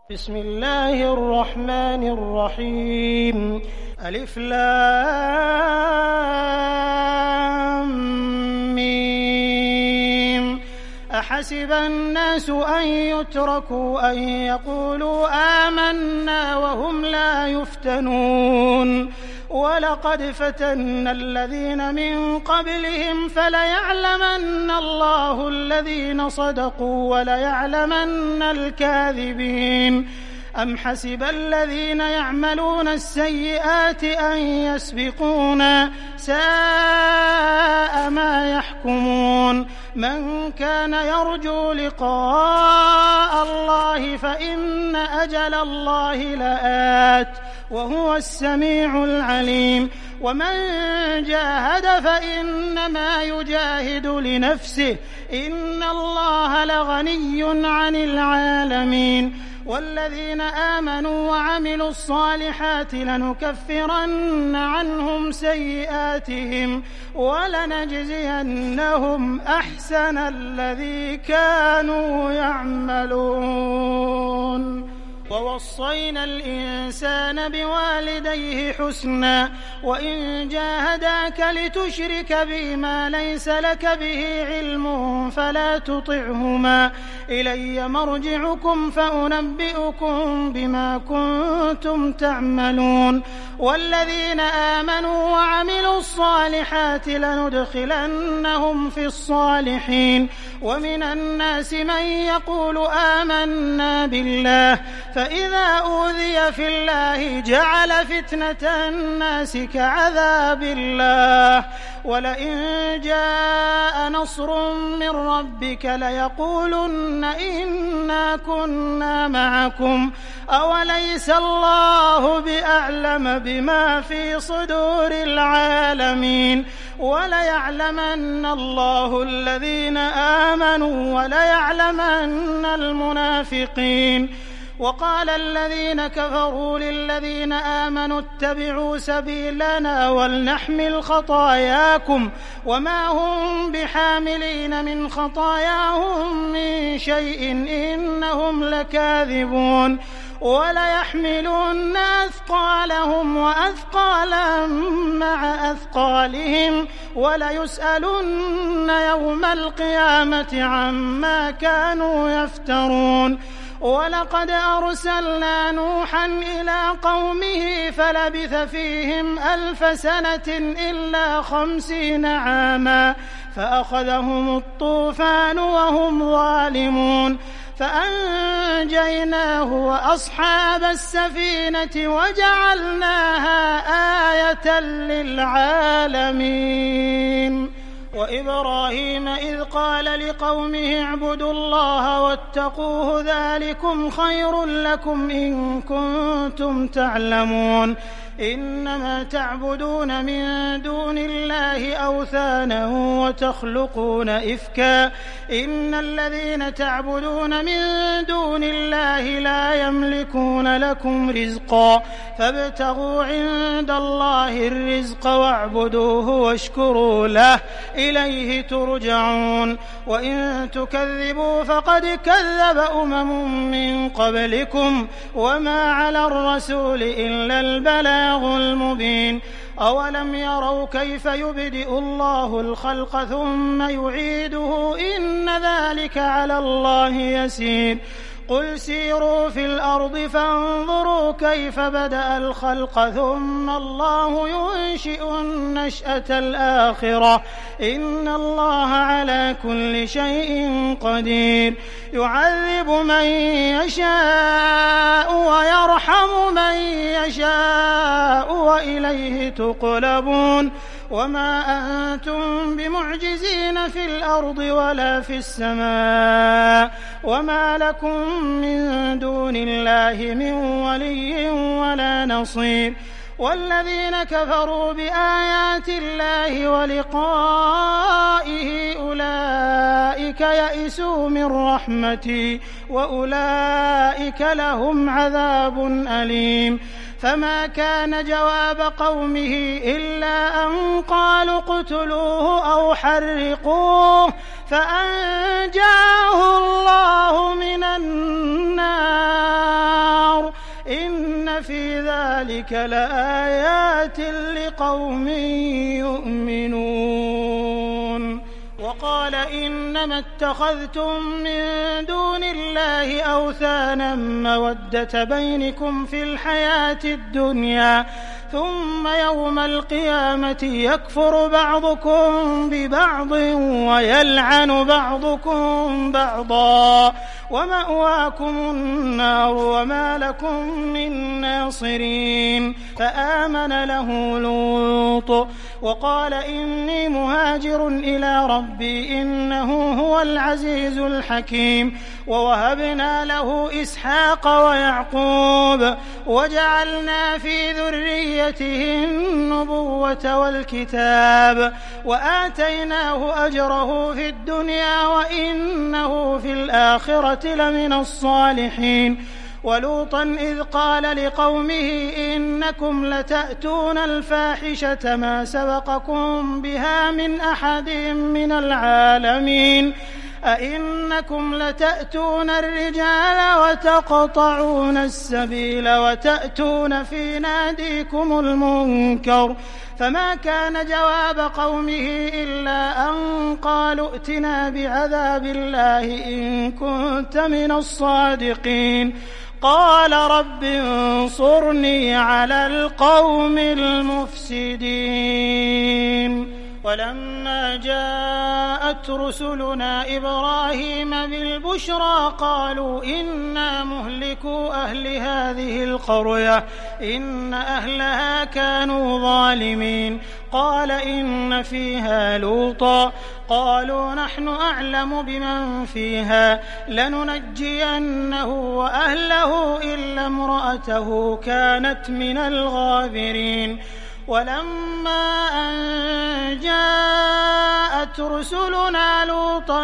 بسم الله الرحمن الرحيم. ألف لام ميم. أحسب الناس أن يتركوا أن يقولوا آمنا وهم لا يفتنون ولقد فتنا الذين من قبلهم فليعلمن الله الذين صدقوا وليعلمن الكاذبين. أم حسب الذين يعملون السيئات أن يسبقونا ساء ما يحكمون. من كان يرجو لقاء الله فإن أجل الله لآت وهو السميع العليم. ومن جاهد فإنما يجاهد لنفسه إن الله لغني عن العالمين. والذين آمنوا وعملوا الصالحات لنكفرن عنهم سيئاتهم ولنجزينهم أحسن الذي كانوا يعملون. ووصينا الإنسان بوالديه حسنا وإن جاهداك لتشرك بي ما ليس لك به علم فلا تطعهما إلي مرجعكم فأنبئكم بما كنتم تعملون. والذين آمنوا وعملوا الصالحات لندخلنهم في الصالحين. ومن الناس من يقول آمنا بالله فإذا أوذي في الله جعل فتنة الناس كعذاب الله. ولئن جاء نصر من ربك ليقولن إنا كنا معكم أوليس الله بأعلم بما في صدور العالمين. وليعلمن الله الذين آمنوا وليعلمن المنافقين. وقال الذين كفروا للذين آمنوا اتبعوا سبيلنا ولنحمل خطاياكم وما هم بحاملين من خطاياهم من شيء إنهم لكاذبون. وليحملن أثقالهم وأثقالا مع أثقالهم وليسألن يوم القيامة عما كانوا يفترون. ولقد أرسلنا نوحا إلى قومه فلبث فيهم 1000 سنة إلا 50 عاما فأخذهم الطوفان وهم ظالمون فأنجيناه وأصحاب السفينة وجعلناها آية للعالمين. وإبراهيم إذ قال لقومه اعبدوا الله واتقوه ذلكم خير لكم إن كنتم تعلمون. إنما تعبدون من دون الله أوثانا وتخلقون إفكا إن الذين تعبدون من دون الله لا يملكون لكم رزقا فابتغوا عند الله الرزق واعبدوه واشكروا له إليه ترجعون. وإن تكذبوا فقد كذب من قبلكم وما على الرسول إلا البلاغ المبين. أولم يروا كيف يبدئ الله الخلق ثم يعيده إن ذلك على الله يسير. قل سيروا في الأرض فانظروا كيف بدأ الخلق ثم الله ينشئ النشأة الآخرة إن الله على كل شيء قدير. يعذب من يشاء ويرحم من يشاء وإليه تقلبون. وما أنتم بمعجزين في الأرض ولا في السماء وما لكم من دون الله من ولي ولا نصير. والذين كفروا بآيات الله ولقائه أولئك يئسوا من رحمتي وأولئك لهم عذاب أليم. فما كان جواب قومه إلا أن قالوا اقتلوه أو حرقوه فأنجاه الله من النار إن في ذلك لآيات لقوم يؤمنون. وقال إنما اتخذتم من دون الله أوثانا مودة بينكم في الحياة الدنيا ثم يوم القيامة يكفر بعضكم ببعض ويلعن بعضكم بعضا ومأواكم النار وما لكم من ناصرين. فآمن له لوط وقال إني مهاجر إلى ربي إنه هو العزيز الحكيم. ووهبنا له إسحاق ويعقوب وجعلنا في ذريته النبوة والكتاب وآتيناه أجره في الدنيا وإنه في الآخرة لمن الصالحين. ولوطا إذ قال لقومه إنكم لتأتون الفاحشة ما سبقكم بها من أحد من العالمين أئنكم لتأتون الرجال وتقطعون السبيل وتأتون في ناديكم المنكر. فما كان جواب قومه إلا أن قالوا ائتنا بعذاب الله إن كنت من الصادقين. قال رب انصرني على القوم المفسدين. ولما جاءت رسلنا إبراهيم بالبشرى قالوا إنا مهلكو أهل هذه القرية إن أهلها كانوا ظالمين. قال إن فيها لوطا قالوا نحن أعلم بمن فيها لننجينه وأهله إلا امرأته كانت من الغابرين. ولما أن جاءت رسلنا لوطا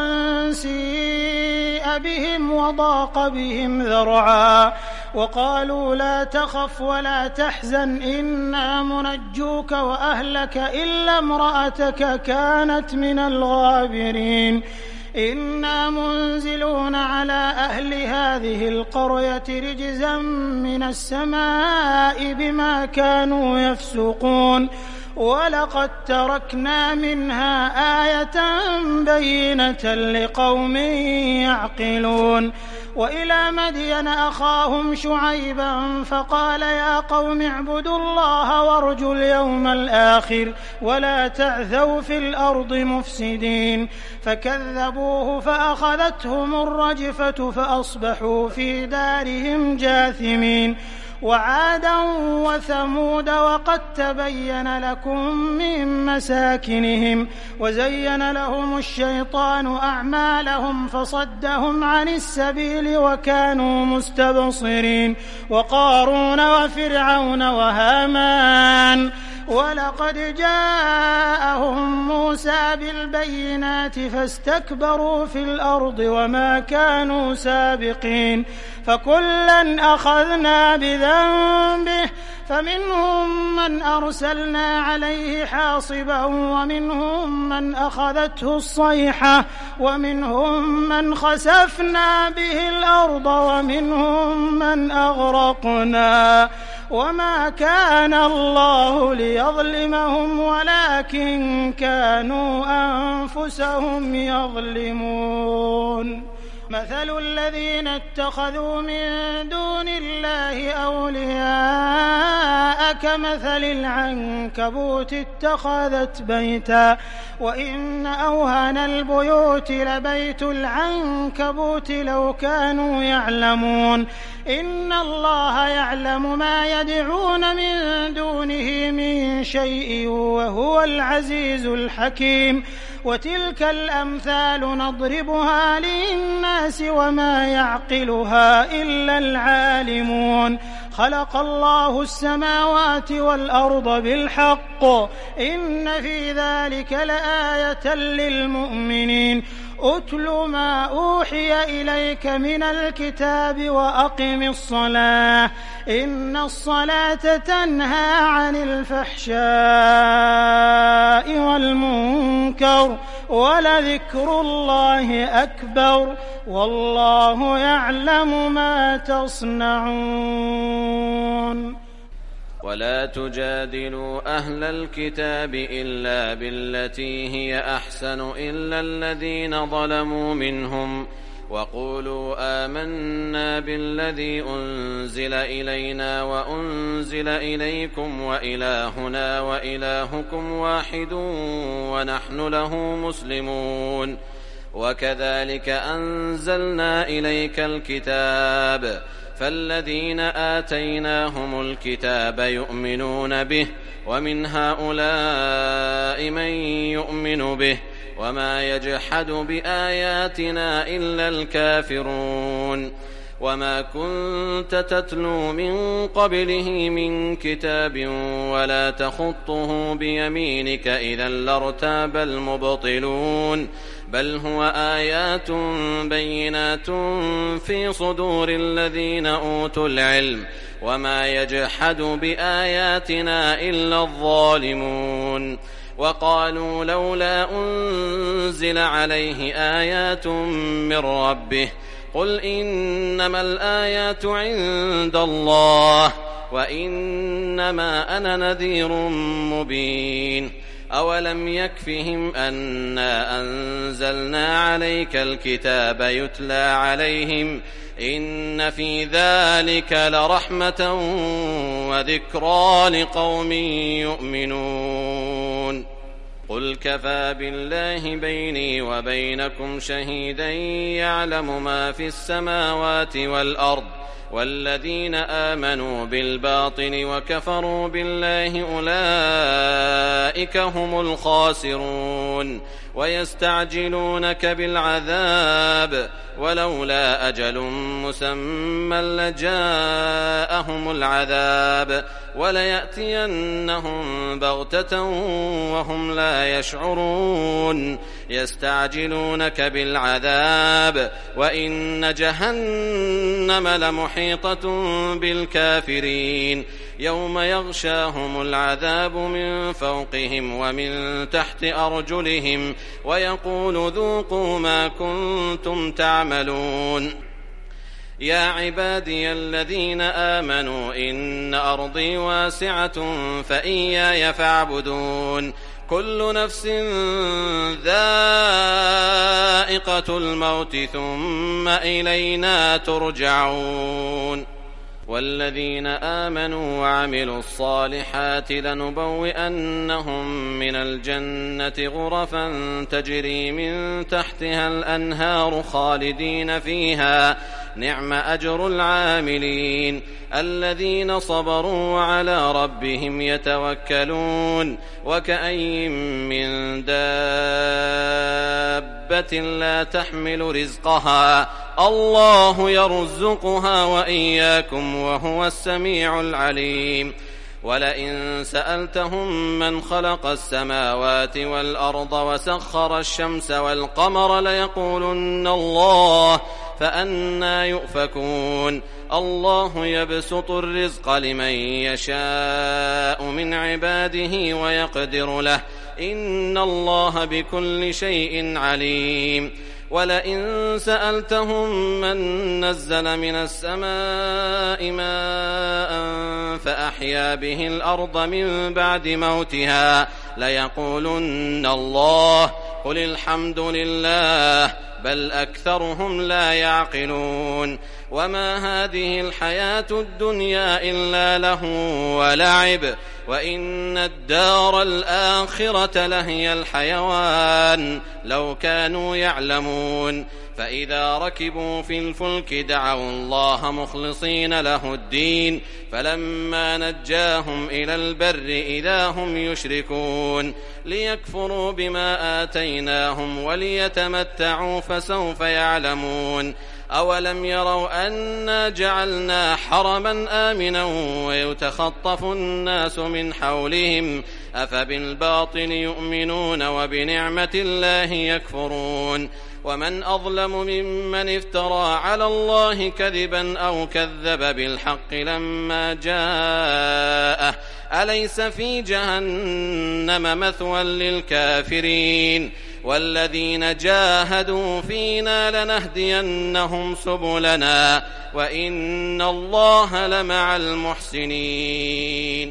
سيء بهم وضاق بهم ذرعا وقالوا لا تخف ولا تحزن إنا منجوك وأهلك إلا امرأتك كانت من الغابرين. إنا منزلون على أهل هذه القرية رجزا من السماء بما كانوا يفسقون. ولقد تركنا منها آية بينة لقوم يعقلون. وإلى مدين أخاهم شعيبا فقال يا قوم اعبدوا الله وارجوا اليوم الآخر ولا تعثوا في الأرض مفسدين. فكذبوه فأخذتهم الرجفة فأصبحوا في دارهم جاثمين. وعادا وثمود وقد تبين لكم من مساكنهم وزين لهم الشيطان أعمالهم فصدهم عن السبيل وكانوا مستبصرين. وقارون وفرعون وهامان ولقد جاءهم موسى بالبينات فاستكبروا في الأرض وما كانوا سابقين. فكلا أخذنا بذنبه فمنهم من أرسلنا عليه حاصبا ومنهم من أخذته الصيحة ومنهم من خسفنا به الأرض ومنهم من أغرقنا. وما كان الله ليظلمهم ولكن كانوا أنفسهم يظلمون. مثل الذين اتخذوا من دون الله أولياء كمثل العنكبوت اتخذت بيتا وإن أوهن البيوت لبيت العنكبوت لو كانوا يعلمون. إن الله يعلم ما يدعون من دونه من شيء وهو العزيز الحكيم. وتلك الأمثال نضربها للناس وما يعقلها إلا العالمون. خلق الله السماوات والأرض بالحق إن في ذلك لآية للمؤمنين. أتل ما أوحي إليك من الكتاب وأقم الصلاة إن الصلاة تنهى عن الفحشاء والمنكر ولذكر الله أكبر والله يعلم ما تصنعون. ولا تجادلوا أهل الكتاب إلا بالتي هي أحسن إلا الذين ظلموا منهم وقولوا آمنا بالذي أنزل إلينا وأنزل إليكم وإلهنا وإلهكم واحد ونحن له مسلمون وكذلك أنزلنا إليك الكتاب فالذين آتيناهم الكتاب يؤمنون به ومن هؤلاء من يؤمن به وما يجحد بآياتنا إلا الكافرون وما كنت تتلو من قبله من كتاب ولا تخطه بيمينك إذا لارتاب المبطلون بل هو آيات بينات في صدور الذين أوتوا العلم وما يجحد بآياتنا إلا الظالمون وقالوا لولا أنزل عليه آيات من ربه قل إنما الآيات عند الله وإنما أنا نذير مبين أولم يكفهم أنا أنزلنا عليك الكتاب يتلى عليهم إن في ذلك لرحمة وذكرى لقوم يؤمنون قل كفى بالله بيني وبينكم شهيدا يعلم ما في السماوات والأرض والذين آمنوا بالباطل وكفروا بالله أولئك هم الخاسرون ويستعجلونك بالعذاب ولولا أجل مسمى لجاءهم العذاب وليأتينهم بغتة وهم لا يشعرون يستعجلونك بالعذاب وإن جهنم لمحيطة بالكافرين يوم يغشاهم العذاب من فوقهم ومن تحت أرجلهم ويقول ذوقوا ما كنتم تعملون يا عبادي الذين آمنوا إن أرضي واسعة فإياي فاعبدون كل نفس ذائقة الموت ثم إلينا ترجعون والذين آمنوا وعملوا الصالحات لنبوئنهم من الجنة غرفا تجري من تحتها الأنهار خالدين فيها نعم أجر العاملين الذين صبروا وعلى ربهم يتوكلون وكأي من دابة لا تحمل رزقها الله يرزقها وإياكم وهو السميع العليم ولئن سألتهم من خلق السماوات والأرض وسخر الشمس والقمر ليقولن الله فأنى يؤفكون الله يبسط الرزق لمن يشاء من عباده ويقدر له إن الله بكل شيء عليم ولئن سألتهم من نزل من السماء ماء فأحيا به الأرض من بعد موتها ليقولن الله قل الحمد لله بل أكثرهم لا يعقلون وما هذه الحياة الدنيا إلا له ولعب وإن الدار الآخرة لهي الحيوان لو كانوا يعلمون فإذا ركبوا في الفلك دعوا الله مخلصين له الدين فلما نجاهم إلى البر إذا هم يشركون ليكفروا بما آتيناهم وليتمتعوا فسوف يعلمون أولم يروا أنا جعلنا حرما آمنا ويتخطف الناس من حولهم أفبالباطل يؤمنون وبنعمة الله يكفرون ومن أظلم ممن افترى على الله كذبا أو كذب بالحق لما جاءه أليس في جهنم مثوى للكافرين والذين جاهدوا فينا لنهدينهم سبلنا وإن الله لمع المحسنين.